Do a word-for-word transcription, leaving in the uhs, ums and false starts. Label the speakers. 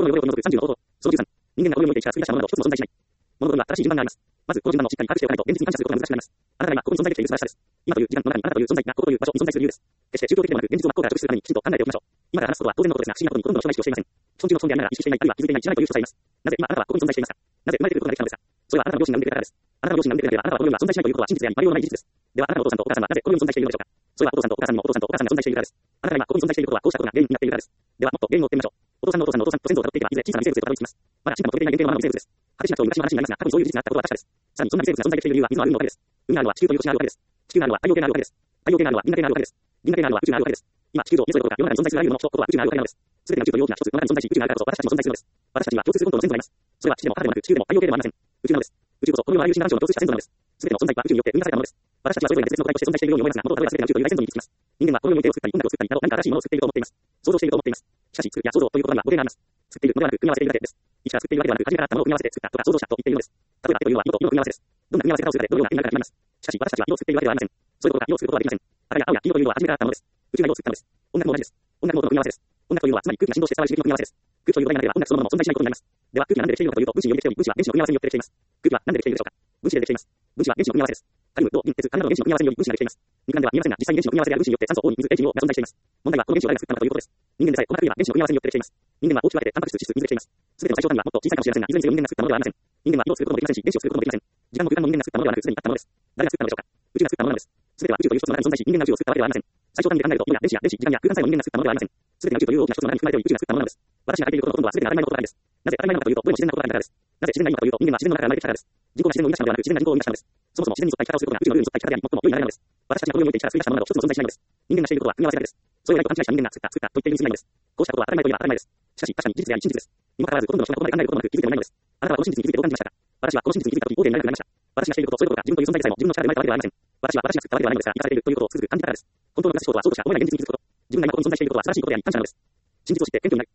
Speaker 1: 心の汚れを取り除くさんじゅうの方法。そのじゅうさん、人間が心において一から作り出したものなど一つも存在しない。物事には正しい順番があります。まず、この順番をしっかり把握しておかないと現実に感謝することが難しくなります。あなたが今ここに存在できている素晴らしさです。今という時間の中にあなたという存在がここという場所に存在する理由です。決して宗教的でもなく現実を真っ向から直視するためにきちんと考えておきましょう。今から話すことは当然のことですが、不思議なことにほとんどの人が意識をしていません。基本中の基本でありながら意識していないあるいは気づいていない知らないという人さえいます。なぜ今あなたはここに存在していますか？なぜ生まれてくることができたのですか？それはあなたの両親が産んでくれたからです。あなたの両親が産んでくれたからあなたはこの世には存在しないということは真実であり、ありようのない事実です。ではあなたのお父さんとお母さんはなぜこの世に存在しているのでしょうか？それはお父さんとお母さんにもお父さんとお母さんが存在しているからです。あなたが今ここに存在していることはこうしたことが原因になっているからです。ではもっと原因を追ってみましょう。お父さんのお父さんのお父さんと先祖を辿っていけばいずれ小さな微生物へとたどり着きます。まだ進化も遂げていない原型のままの微生物です。果てしなく昔の話になりますが、過去にそういう事実があったことは確かです。さらにそんな微生物が存在できている理由は水のあるのおかげです。海があるのは地球という星があるおかげです。地球があるのは太陽系があるおかげです。太陽系があるのは銀河系があるおかげです。銀河系があるのは宇宙があるおかげです。今地球と水ということが世の中に存在するあらゆるものとことは宇宙があるおかげなのです。すべての宇宙という大きな一つの中に存在し、宇宙があるからこそ私たちも存在するのです。私たちには共通する本当の全部があります。それは地でも赤でもなく地球でも太陽系でもありません。宇宙なのです。宇宙こそこの世のあらゆる新男子の共通した全部なのです。すべての存在は宇宙によって生み出されたものです。私たちはそれぞれ別々の個体として存在しているように思いますが、元々はそれらすべてが宇宙という大前提に行きます。人間はこの世において手を作ったり音楽を作ったりなど何か新しいものを作っていると思っています。想像していると思っています。しかし、作るや想像という言葉には語源があります。作っているのではなく組み合わせているだけです。一から作っているわけではなく初めからあったものを組み合わせて作ったとか想像したと言っているのです。例えば絵というのは色と色の組み合わせです。どんな組み合わせ方をするかでどのような絵になるか決まります。しかし私たちは色を作っているわけではありません。そういうことが色を作ることはできません。赤や青や黄色というのは初めからあったものです。宇宙が色を作ったのです。音楽も同じです。音楽も音の組み合わせです。音楽というのはつまり空気が振動して伝わる刺激の組み合わせです。空気ということになれば音楽そのものも存在しないことになります。では空気が何でできているのかというと分子によってできており、分子は電子の組み合わせによってできています。空気は何でできているでしょうか？分子でできています。分子は電子の組み合わせです。カリウム、銅、銀、鉄、金などの原子の組み合わせにより分子ができています。肉眼では見えませんが、実際に原子の組み合わせである分子によって酸素、オーニ、水、エイチツーオーが存在しています。問題はこの原子を誰が作ったのかということです。人間でさえこの国は原子の組み合わせによってできています。人間は大きく分けてタンパク質、脂質、水でできています。すべての最小単位はもっと小さいかもしれませんが、いずれにせよ人間が作ったものではありません。人間は色を作ることもできませんし、電子を作ることもできません。時間も空間も人間が作ったものではなく、すでにあったものです。誰が作ったのでしょうか？宇宙が作ったものなのです。すべては宇宙という一つの中に存在し、人間が宇宙を作ったわけではありません。最小単位で考えると、今、電子や電子、時間や空間さえも人間が作ったものではありません。すべての宇宙という大きな一つの中に含まれており、宇宙が作ったものなのです。私が書いていることのほとんどはすべてが当たり前のことばかりです。なぜ当たり前なのかというと、どれも自然なことだからです。なぜ自然がいいのかというと、人間は自然の中から生まれてきたからです。人口が自然を生み出したのではなく、自然が人口を生み出したのです。そもそも自然に沿った生き方をすることが宇宙のルールに沿った生き方であり、最も良い流れなのです。私たちがこの世において一から作り出したものなど一つも存在しないのです。人間がしていることは組み合わせだけです。それをないと勘違いした人間が作った、作ったと言っているに過ぎないのです。こうしたことは当たり前といえば当たり前です。しかし、確かに事実であり真実です。にもかかわらず、ほとんどの人がここまで考えることもなく気づいてもいないのです。あなたはこの真実に気づいてどう感じましたか？私はこの真実に気づいたとき、大手になりたくなりました。私がしていること、そういうことが自分という存在でさえも自分の力で生まれたわけではありません。私は私が作ったわけではないのですが、生かされているということをつくづく感じたからです。本当の難しいことはそうとしか思えない現実に気づくこと。自分が今ここに存在していることは素晴らしいことであり、感謝なのです。真実を知って謙虚になる。